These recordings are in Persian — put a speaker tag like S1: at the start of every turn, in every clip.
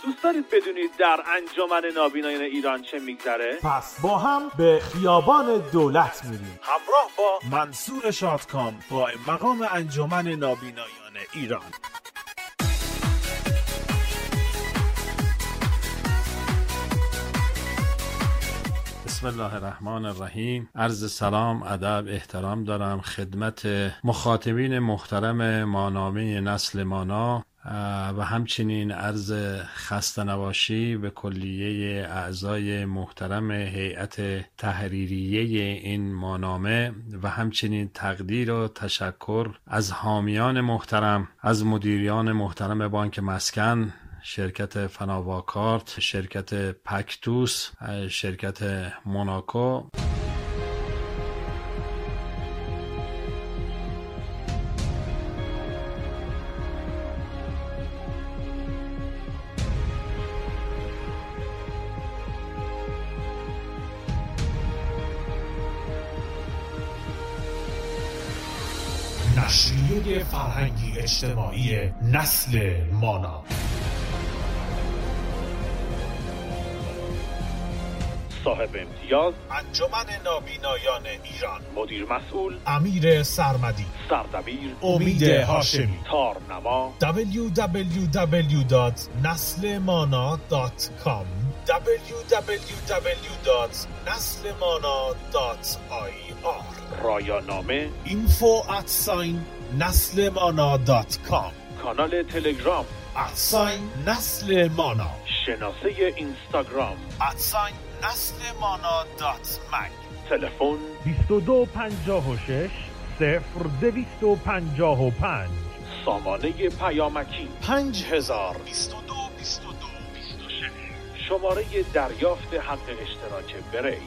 S1: دوست دارید بدونید در انجمن نابینایان ایران چه میگذره؟
S2: پس با هم به خیابان دولت میریم
S1: همراه با
S2: منصور شادکام، قائم مقام انجمن نابینایان ایران.
S3: بسم الله الرحمن الرحیم. عرض سلام، ادب، احترام دارم خدمت مخاطبین محترم مانامه نسل مانا و همچنین عرض خسته نباشی به کلیه اعضای محترم هیئت تحریریه این مانامه و همچنین تقدیر و تشکر از حامیان محترم، از مدیریان محترم بانک مسکن، شرکت فناواکارت، شرکت پکتوس، شرکت موناکو.
S2: نشریه فرهنگی اجتماعی نسل مانا.
S1: صاحب امتیاز
S2: انجمن نابینایان ایران، مدیر مسئول
S1: امیر سرمدی، سردبیر
S2: امید هاشمی،
S1: تارنما
S2: www.naslemana.com www.naslemana.ir
S1: رایانامه
S2: info@naslemana.com
S1: کانال تلگرام
S2: @naslemana
S1: شناسه اینستاگرام
S2: @naslemana.mag
S1: تلفن
S2: 2256 0255
S1: سامانه پیامکی
S2: 5000 22 22 26
S1: شماره دریافت حق اشتراک بری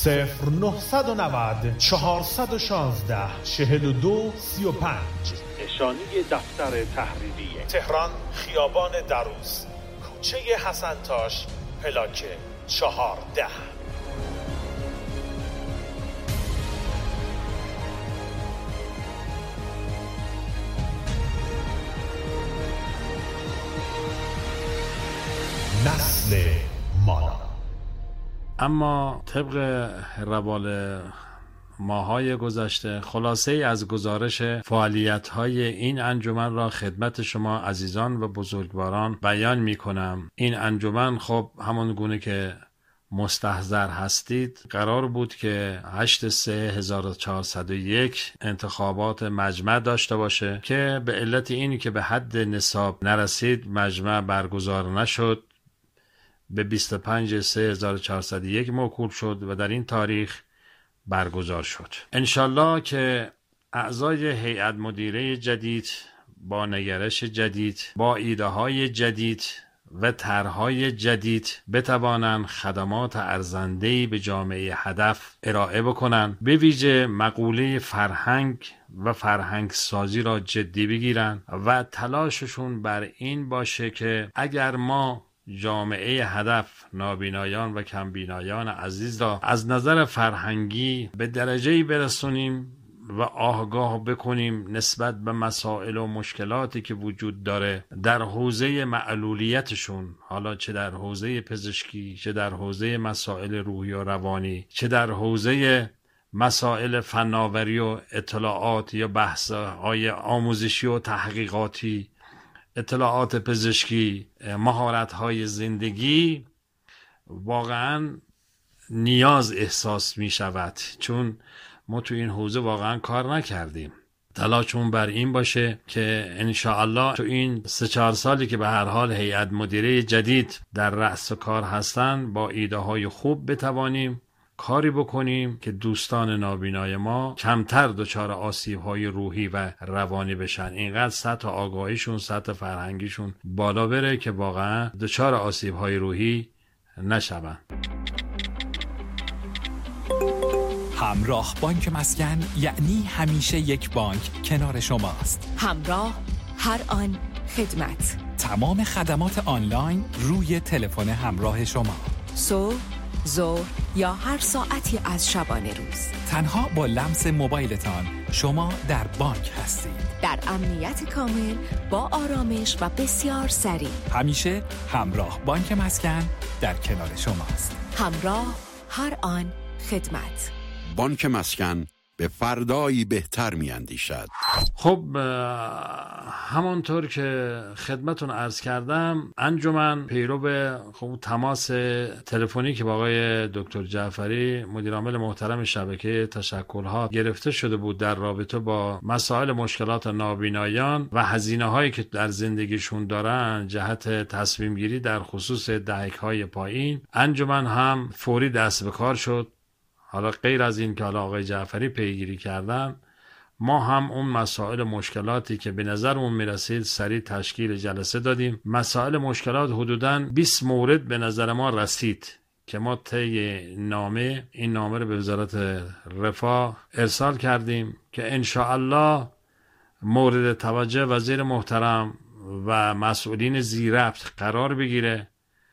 S2: 0990 416 42 35
S1: نشانی دفتر تحریریه
S2: تهران، خیابان دروس، کوچه حسنتاش، پلاک 14. نسل مانا.
S3: اما طبق روال ماهای گذشته خلاصه ای از گزارش فعالیت‌های این انجمن را خدمت شما عزیزان و بزرگواران بیان می‌کنم. این انجمن خب همون گونه که مستحضر هستید قرار بود که 8/3/1401 انتخابات مجمع داشته باشه که به علت اینی که به حد نصاب نرسید مجمع برگزار نشد، به 25/3/1401 موکول شد و در این تاریخ برگزار شد. انشالله که اعضای هیئت مدیره جدید با نگرش جدید، با ایده های جدید و طرح‌های جدید بتوانند خدمات ارزنده‌ای به جامعه هدف ارائه بکنند، به ویژه مقوله فرهنگ و فرهنگ سازی را جدی بگیرند و تلاششون بر این باشه که اگر ما جامعه هدف نابینایان و کمبینایان عزیز را از نظر فرهنگی به درجه‌ای برسونیم و آگاه بکنیم نسبت به مسائل و مشکلاتی که وجود داره در حوزه معلولیتشون، حالا چه در حوزه پزشکی، چه در حوزه مسائل روحی و روانی، چه در حوزه مسائل فناوری و اطلاعات یا بحث‌های آموزشی و تحقیقاتی، اطلاعات پزشکی، مهارت‌های زندگی، واقعاً نیاز احساس می شود، چون ما تو این حوزه واقعاً کار نکردیم. تلاشمون بر این باشه که انشاءالله تو این 3-4 سالی که به هر حال هیئت مدیره جدید در رأس کار هستن با ایده های خوب بتوانیم کاری بکنیم که دوستان نابینای ما کمتر دچار آسیب‌های روحی و روانی بشن، اینقدر سطح آگاهیشون، سطح فرهنگیشون بالا بره که واقعا دچار آسیب‌های روحی نشون.
S4: همراه بانک مسکن یعنی همیشه یک بانک کنار شماست.
S5: همراه، هر آن خدمت.
S4: تمام خدمات آنلاین روی تلفن همراه شما.
S5: صبح، ظهر یا هر ساعتی از شبانه روز.
S4: تنها با لمس موبایلتان شما در بانک هستید.
S5: در امنیت کامل با آرامش و بسیار سریع.
S4: همیشه همراه بانک مسکن در کنار شماست.
S5: همراه هر آن خدمت.
S6: بانک مسکن به فردایی بهتر می‌اندیشد.
S3: خب همانطور که خدمتون عرض کردم، انجمن پیرو به تماس تلفنی که با آقای دکتر جعفری مدیر عامل محترم شبکه تشکل‌ها گرفته شده بود در رابطه با مسائل مشکلات نابینایان و هزینه‌هایی که در زندگیشون دارن جهت تصمیم گیری در خصوص دهک‌های پایین، انجمن هم فوری دست به کار شد. حالا غیر از این که حالا آقای جعفری پیگیری کردن، ما هم اون مسائل مشکلاتی که به نظرمون میرسید سریع تشکیل جلسه دادیم. مسائل مشکلات حدوداً 20 مورد به نظر ما رسید که ما طی این نامه رو به وزارت رفاه ارسال کردیم که انشاءالله مورد توجه وزیر محترم و مسئولین ذی‌ربط قرار بگیره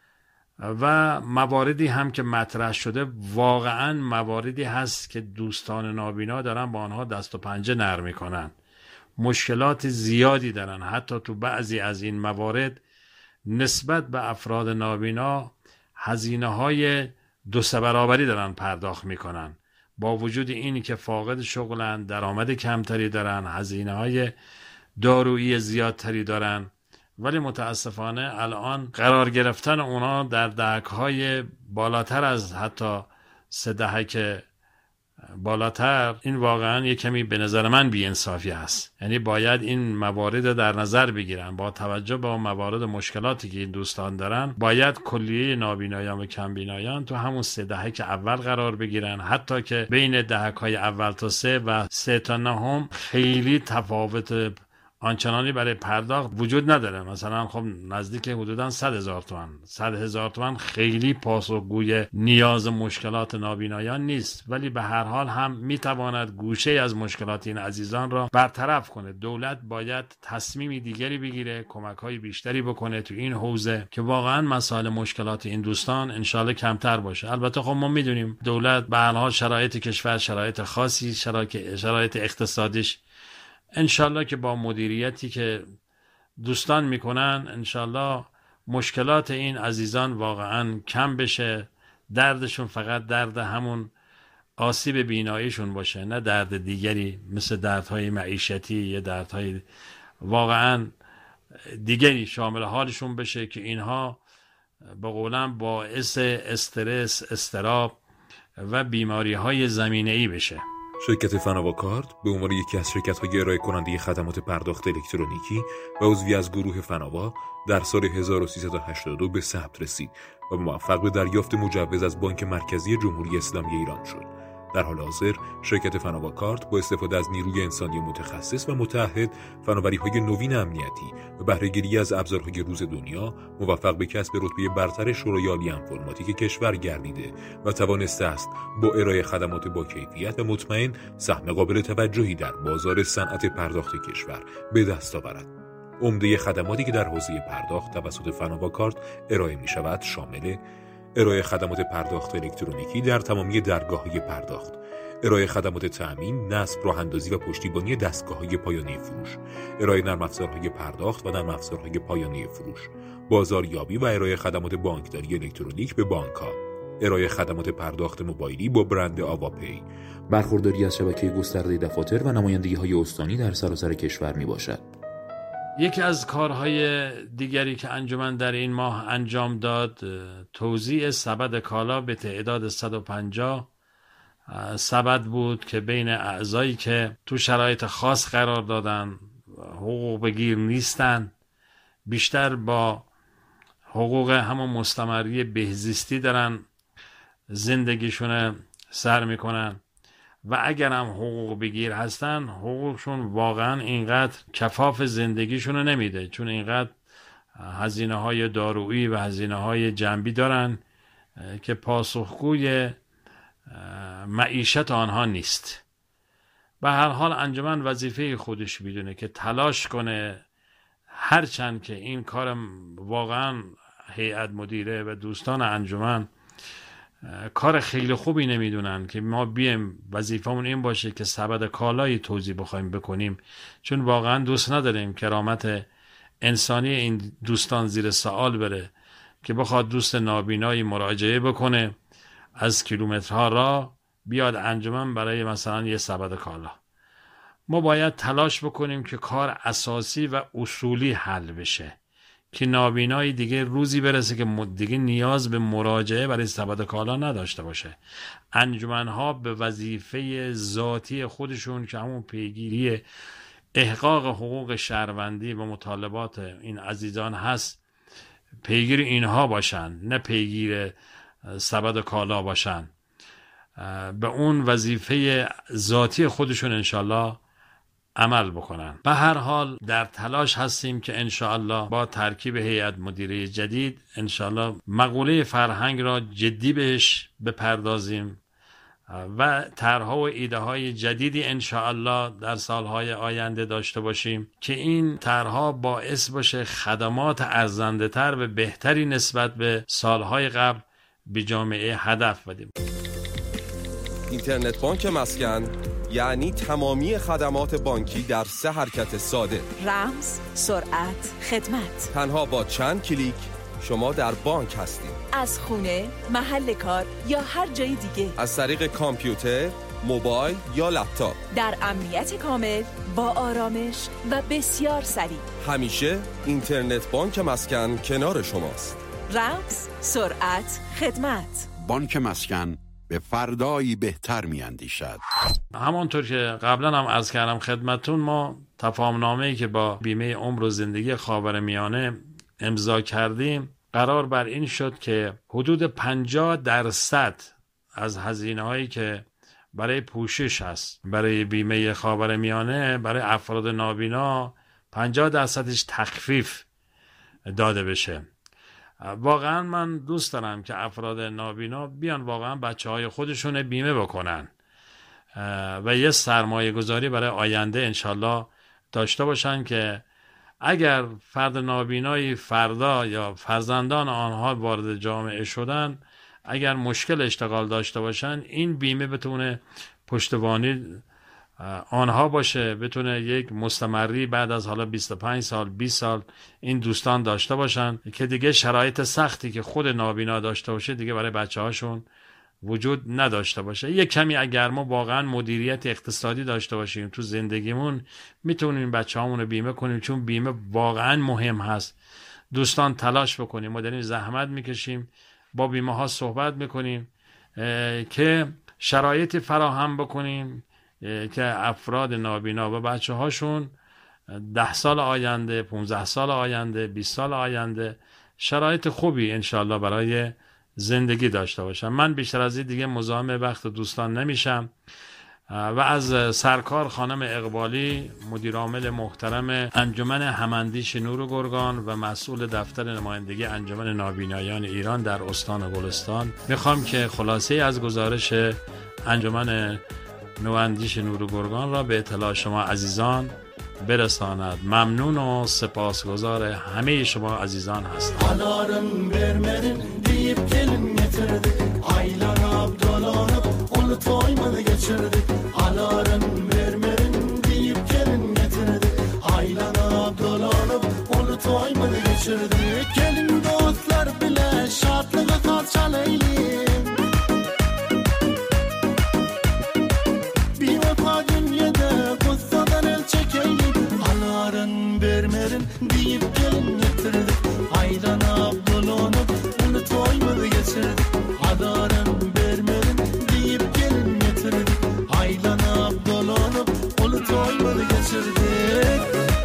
S3: و مواردی هم که مطرح شده واقعا مواردی هست که دوستان نابینا دارن با آنها دست و پنجه نرم میکنن، مشکلات زیادی دارن. حتی تو بعضی از این موارد نسبت به افراد نابینا هزینه‌های 2-3 برابری دارن پرداخت میکنن، با وجود اینی که فاقد شغلن، درآمد کمتری دارن، هزینه‌های دارویی زیادتری دارن، ولی متاسفانه الان قرار گرفتن اونا در دهک‌های بالاتر از حتی 3 دهک بالاتر، این واقعا یک کمی به نظر من بی‌انصافی است. یعنی باید این موارد در نظر بگیرن، با توجه به موارد مشکلاتی که این دوستان دارن باید کلیه نابینایان و کمبینایان تو همون 3 دهک اول قرار بگیرن، حتی که بین دهک‌های اول تا 3 و 3 تا 9 خیلی تفاوت آنچنانی برای پرداخت وجود نداره. مثلا خب نزدیک حدوداً 100,000 تومان 100,000 تومان خیلی پاسخگوی نیاز مشکلات نابینایان نیست، ولی به هر حال هم میتواند گوشه از مشکلات این عزیزان را برطرف کنه. دولت باید تصمیمی دیگری بگیره، کمک‌های بیشتری بکنه تو این حوزه که واقعاً مسائل مشکلات این دوستان انشالله کمتر باشه. البته خب ما میدونیم دولت به هر حال شرایط کشور شرایط خاصی، شرایط اقتصادیش انشالله که با مدیریتی که دوستان میکنن انشالله مشکلات این عزیزان واقعا کم بشه، دردشون فقط درد همون آسیب بیناییشون باشه، نه درد دیگری مثل دردهای معیشتی یا دردهای واقعا دیگری شامل حالشون بشه که اینها به قولم باعث استرس، اضطراب و بیماری‌های زمینه‌ای بشه.
S7: شرکت فناوا کارت به عنوان یکی از شرکت‌های ارائه کننده خدمات پرداخت الکترونیکی و عضوی از گروه فناوا در سال 1382 به ثبت رسید و موفق به دریافت مجوز از بانک مرکزی جمهوری اسلامی ایران شد. در حال حاضر شرکت فناوا کارت با استفاده از نیروی انسانی متخصص و متعهد، فناوری‌های نوین امنیتی و بهره‌گیری از ابزارهای روز دنیا موفق به کسب رتبه برتر شورای عالی انفرماتیک کشور گردیده و توانسته است با ارائه خدمات با کیفیت و مطمئن سهم قابل توجهی در بازار صنعت پرداخت کشور به دست آورد. عمده خدماتی که در حوزه پرداخت توسط فناوا کارت ارائه می‌شود شامل ارائه خدمات پرداخت الکترونیکی در تمامی درگاه‌های پرداخت، ارائه خدمات تأمین، نصب، راه‌اندازی و پشتیبانی دستگاه‌های پایانه فروش، ارائه نرم افزارهای پرداخت و نرم افزارهای پایانه فروش، بازاریابی و ارائه خدمات بانکداری الکترونیک به بانک‌ها، ارائه خدمات پرداخت موبایلی با برند آواپی، برخورداری از شبکه گسترده دفاتر و نمایندگی‌های استانی در سراسر کشور میباشد.
S3: یکی از کارهای دیگری که انجمن در این ماه انجام داد توزیع سبد کالا به تعداد 150 سبد بود که بین اعضایی که تو شرایط خاص قرار دادن، حقوق بگیر نیستن، بیشتر با حقوق همون مستمری بهزیستی دارن زندگیشون سر میکنن و اگر هم حقوق بگیر هستن حقوقشون واقعا اینقدر کفاف زندگیشون رو نمیده، چون اینقدر هزینه های دارویی و هزینه های جنبی دارن که پاسخگوی معیشت آنها نیست. به هر حال انجمن وظیفه خودش میدونه که تلاش کنه، هرچند که این کار واقعا هیئت مدیره و دوستان انجمن کار خیلی خوبی نمیدونن که ما بیایم وظیفمون این باشه که سبد کالایی توزیع بخوایم بکنیم، چون واقعا دوست نداریم کرامت انسانی این دوستان زیر سوال بره که بخواد دوست نابینایی مراجعه بکنه از کیلومترها راه بیاد انجمن برای مثلا یه سبد کالا. ما باید تلاش بکنیم که کار اساسی و اصولی حل بشه که نابینایی دیگه روزی برسه که دیگه نیاز به مراجعه برای سبد کالا نداشته باشه. انجمنها به وظیفه ذاتی خودشون که همون پیگیری احقاق حقوق شهروندی و مطالبات این عزیزان هست، پیگیر اینها باشن، نه پیگیر سبد کالا باشن. به اون وظیفه ذاتی خودشون انشالله عمل بکنن. به هر حال در تلاش هستیم که انشالله با ترکیب هیئت مدیره جدید انشالله مقوله فرهنگ را جدی بهش بپردازیم و طرح‌ها و ایده‌های جدیدی انشالله در سالهای آینده داشته باشیم که این طرح‌ها باعث باشه خدمات ارزنده‌تر و بهتری نسبت به سالهای قبل به جامعه هدف بدیم.
S8: اینترنت بانک مسکن یعنی تمامی خدمات بانکی در 3 حرکت ساده:
S5: رمز، سرعت، خدمت.
S8: تنها با چند کلیک شما در بانک هستید.
S5: از خونه، محل کار یا هر جای دیگه،
S8: از طریق کامپیوتر، موبایل یا لپتاپ،
S5: در امنیت کامل، با آرامش و بسیار سریع.
S8: همیشه اینترنت بانک مسکن کنار شماست.
S5: رمز، سرعت، خدمت.
S6: بانک مسکن به فردایی بهتر می‌اندیشد.
S3: همانطور که قبلا هم عرض کردم خدمتون، ما تفاهم‌نامه‌ای که با بیمه عمر و زندگی خاورمیانه امضا کردیم قرار بر این شد که حدود 50% از هزینه‌هایی که برای پوشش هست برای بیمه خاورمیانه برای افراد نابینا 50%ش تخفیف داده بشه. واقعا من دوست دارم که افراد نابینا بیان واقعا بچه‌های خودشون بیمه بکنن و یه سرمایه گذاری برای آینده انشالله داشته باشن که اگر فرد نابینایی فردا یا فرزندان آنها وارد جامعه شدن، اگر مشکل اشتغال داشته باشن، این بیمه بتونه پشتوانی آنها باشه، بتونه یک مستمری بعد از حالا 25 سال 20 سال این دوستان داشته باشن که دیگه شرایط سختی که خود نابینا داشته باشه دیگه برای بچه هاشون وجود نداشته باشه. یک کمی اگر ما واقعا مدیریت اقتصادی داشته باشیم تو زندگیمون، میتونیم بچه هامون رو بیمه کنیم، چون بیمه واقعا مهم هست. دوستان تلاش بکنیم، ما داریم زحمت میکشیم، با بیمه ها صحبت میکنیم که شرایطی فراهم بکنیم که افراد نابینا و بچه هاشون 10 سال آینده، 15 سال آینده، 20 سال آینده شرایط خوبی انشالله برای زندگی داشته باشم. من بیشتر از این دیگه مزاحم وقت دوستان نمیشم و از سرکار خانم اقبالی، مدیر عامل محترم انجمن هماندیش نور و گرگان و مسئول دفتر نمایندگی انجمن نابینایان ایران در استان گلستان، میخوام که خلاصه از گزارش انجمن نواندیش نور و گرگان را به eطلاع şoma عزیزان برساند. ممنون و سپاسگزار همه شما عزیزان هستم.
S9: Alarım vermedin deyip gelin getirdik. Aylanıp dolanıp onu toymadı geçirdik. Alarım vermedin deyip gelin getirdik. Aylanıp dolanıp onu toymadı geçirdik. Gelin dostlar bile şartlığı kalçalaylı. Bir vefa dünyada kutsadan el çekeyli. Alarım vermedin deyip gelin getirdik. Aylanıp dolanıp onu toymadı geçirdik. Alarım vermedin deyip gelin getirdik. Aylanıp dolanıp onu toymadı geçirdik.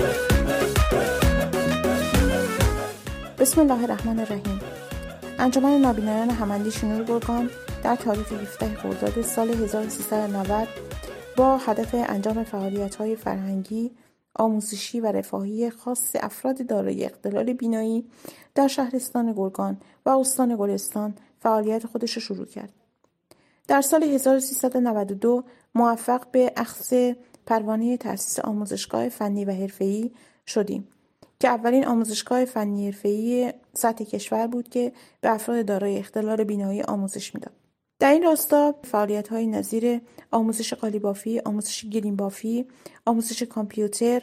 S10: بسم الله الرحمن الرحیم. انجمن نابینایان هماندیش نور گرگان در تاریخ 17 خرداد سال 1390 با هدف انجام فعالیت‌های فرهنگی، آموزشی و رفاهی خاص افراد دارای اختلال بینایی در شهرستان گرگان و استان گلستان فعالیت خودش شروع کرد. در سال 1392 موفق به اخذ پروانه تأسیس آموزشگاه فنی و حرفه‌ای شدیم که اولین آموزشگاه فنی حرفه‌ای سطح کشور بود که به افراد دارای اختلال بینایی آموزش میداد. در این راستا فعالیت‌های نظیر آموزش قالی‌بافی، آموزش گلیم‌بافی، آموزش کامپیوتر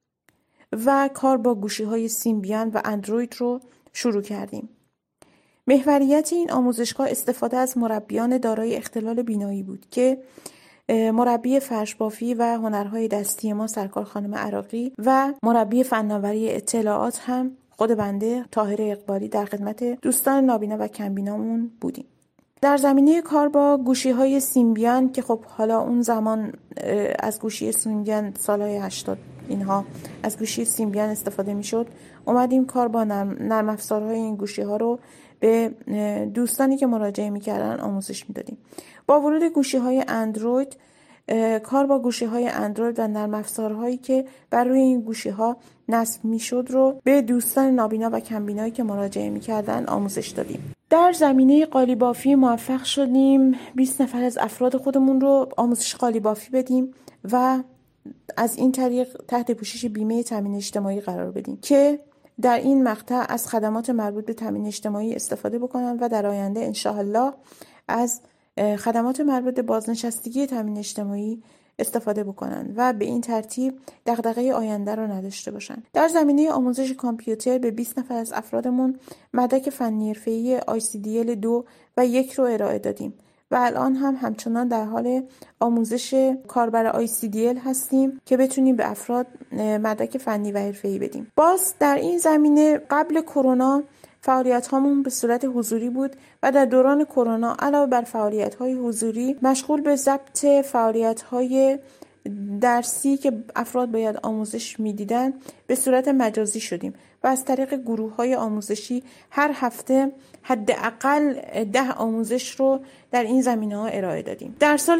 S10: و کار با گوشی‌های سیمبیان و اندروید رو شروع کردیم. محوریت این آموزشگاه استفاده از مربیان دارای اختلال بینایی بود که مربی فرش‌بافی و هنرهای دستی ما سرکار خانم عراقی و مربی فناوری اطلاعات هم خود بنده طاهره اقبالی در خدمت دوستان نابینا و کمبینامون بودیم. در زمینه کار با گوشی‌های سیمبیان که خب حالا اون زمان از گوشی سیمبیان سالهای 80 اینها از گوشی سیمبیان استفاده می‌شد، اومدیم کار با نرم افزارهای این گوشی‌ها رو به دوستانی که مراجعه می‌کردن آموزش می‌دادیم. با ورود گوشی‌های اندروید، کار با گوشی‌های اندروید و نرم افزارهایی که بر روی این گوشی‌ها نصب می‌شد رو به دوستان نابینا و کمبینایی که مراجعه می‌کردن آموزش دادیم. در زمینه قالی‌بافی موفق شدیم 20 نفر از افراد خودمون رو آموزش قالی‌بافی بدیم و از این طریق تحت پوشش بیمه تامین اجتماعی قرار بدیم که در این مقطع از خدمات مربوط به تامین اجتماعی استفاده بکنن و در آینده انشاءالله از خدمات مربوط به بازنشستگی تامین اجتماعی استفاده بکنن و به این ترتیب دغدغه آینده رو نداشته باشن. در زمینه آموزش کامپیوتر به 20 نفر از افرادمون مدرک فنی حرفه‌ای ICDL 2 و 1 رو ارائه دادیم و الان هم همچنان در حال آموزش کاربر ICDL هستیم که بتونیم به افراد مدرک فنی و حرفه‌ای بدیم. باز در این زمینه قبل کرونا فعالیت هامون به صورت حضوری بود و در دوران کرونا علاوه بر فعالیت های حضوری مشغول به ضبط فعالیت های درسی که افراد باید آموزش میدیدن به صورت مجازی شدیم و از طریق گروه های آموزشی هر هفته حداقل 10 آموزش رو در این زمینه ها ارائه دادیم. در سال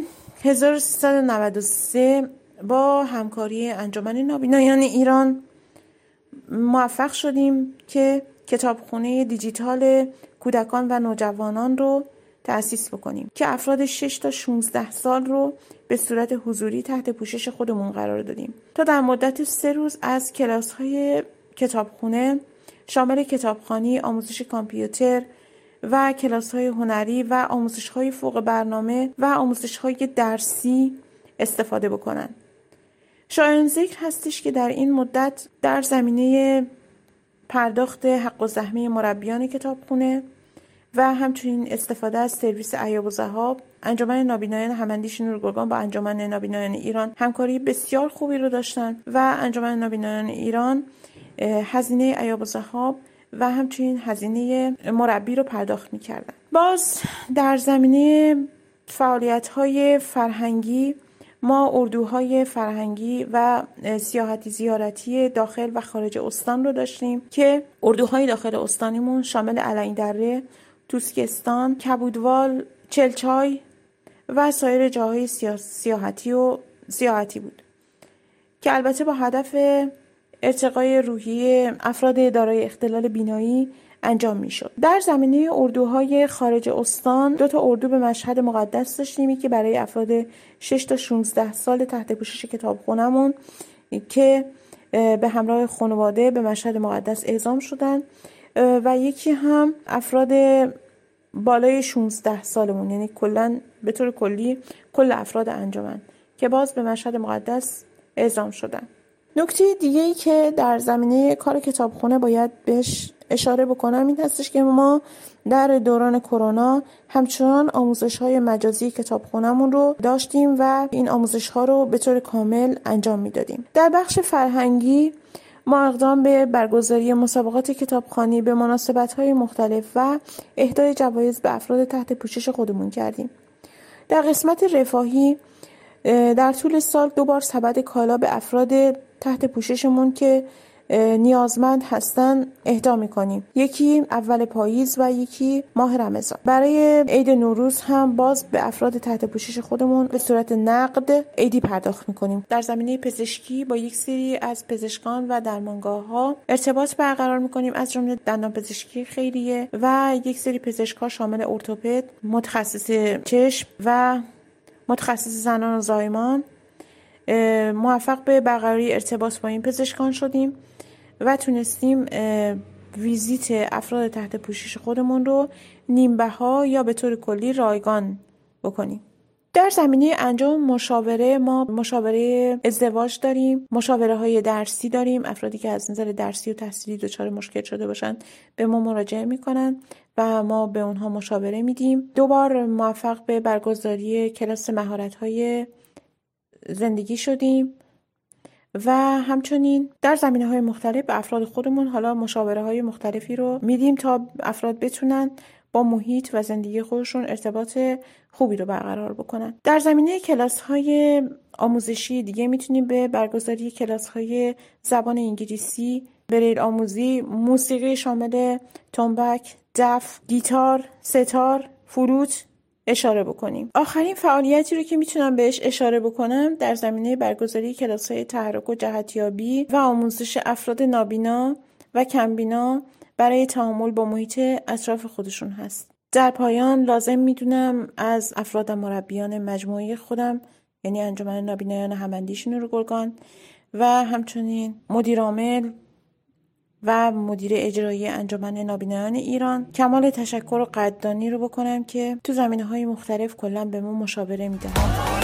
S10: 1393 با همکاری انجمن نابینایان ایران موفق شدیم که کتابخونه دیجیتال کودکان و نوجوانان رو تأسیس بکنیم که افراد 6 تا 16 سال رو به صورت حضوری تحت پوشش خودمون قرار دادیم تا در مدت 3 روز از کلاس‌های کتابخونه شامل کتابخوانی، آموزش کامپیوتر و کلاس‌های هنری و آموزش‌های فوق برنامه و آموزش‌های درسی استفاده بکنن. شایان ذکر هستش که در این مدت در زمینه پرداخت حق و زحمه مربیان کتابخونه و همچنین استفاده از سرویس ایاب و ذهاب، انجمن نابینایان همندی شنور گرگان با انجمن نابینایان ایران همکاری بسیار خوبی رو داشتن و انجمن نابینایان ایران هزینه ایاب و ذهاب و همچنین هزینه مربی رو پرداخت می‌کردن. باز در زمینه فعالیت‌های فرهنگی ما اردوهای فرهنگی و سیاحتی زیارتی داخل و خارج استان رو داشتیم که اردوهای داخل استانیمون شامل علین دره، توسکستان، کبودوال، چلچای و سایر جاهای سیاحتی بود که البته با هدف ارتقای روحی افراد دارای اختلال بینایی انجام میشد. در زمینه اردوهای خارج استان 2 اردو به مشهد مقدس داشتیم که برای افراد 6 تا 16 سال تحت پوشش کتابخونه‌مون که به همراه خانواده به مشهد مقدس اعزام شدن و یکی هم افراد بالای 16 سالمون، یعنی کلا به طور کلی کل افراد انجمن که باز به مشهد مقدس اعزام شدن. نکته دیگه‌ای که در زمینه کار کتابخونه باید بهش اشاره بکنم این هستش که ما در دوران کرونا همچنان آموزش‌های مجازی کتابخونه‌مون رو داشتیم و این آموزش‌ها رو به طور کامل انجام میدادیم. در بخش فرهنگی ما اقدام به برگزاری مسابقات کتابخوانی به مناسبت‌های مختلف و اهدای جوایز به افراد تحت پوشش خودمون کردیم. در قسمت رفاهی در طول سال 2 بار سبد کالا به افراد تحت پوششمون که نیازمند هستن اهدا می‌کنیم. یکی اول پاییز و یکی ماه رمضان. برای عید نوروز هم باز به افراد تحت پوشش خودمون به صورت نقد عیدی پرداخت می‌کنیم. در زمینه پزشکی با یک سری از پزشکان و درمانگاه‌ها ارتباط برقرار می‌کنیم، از جمله دندان پزشکی خیریه و یک سری پزشک‌ها شامل ارتوپد، متخصص چشم و متخصص زنان و زایمان موفق به برقراری ارتباط با این پزشکان شدیم و تونستیم ویزیت افراد تحت پوشش خودمون رو نیمبها یا به طور کلی رایگان بکنیم. در زمینه انجام مشاوره، ما مشاوره ازدواج داریم، مشاوره های درسی داریم. افرادی که از نظر درسی و تحصیلی دچار مشکل شده باشن به ما مراجعه میکنن و ما به اونها مشاوره میدیم. 2 بار موفق به برگزاری کلاس مهارت های زندگی شدیم و همچنین در زمینه های مختلف به افراد خودمون حالا مشاوره های مختلفی رو میدیم تا افراد بتونن با محیط و زندگی خودشون ارتباط خوبی رو برقرار بکنن. در زمینه کلاس های آموزشی دیگه میتونیم به برگزاری کلاس های زبان انگلیسی، بریل آموزی، موسیقی شامل تنبک، دف، گیتار، ستار، فلوت اشاره بکنیم. آخرین فعالیتی رو که میتونم بهش اشاره بکنم در زمینه برگزاری کلاس‌های تحرک و جهتیابی و آموزش افراد نابینا و کمبینا برای تعامل با محیط اطراف خودشون هست. در پایان لازم میدونم از افراد و مربیان مجموعه خودم، یعنی انجمن نابینایان هم‌اندیش نور گرگان و همچنین مدیر عامل و مدیر اجرایی انجمن نابینایان ایران کمال تشکر و قدردانی رو بکنم که تو زمینه‌های مختلف کلاً به ما مشاوره میدن.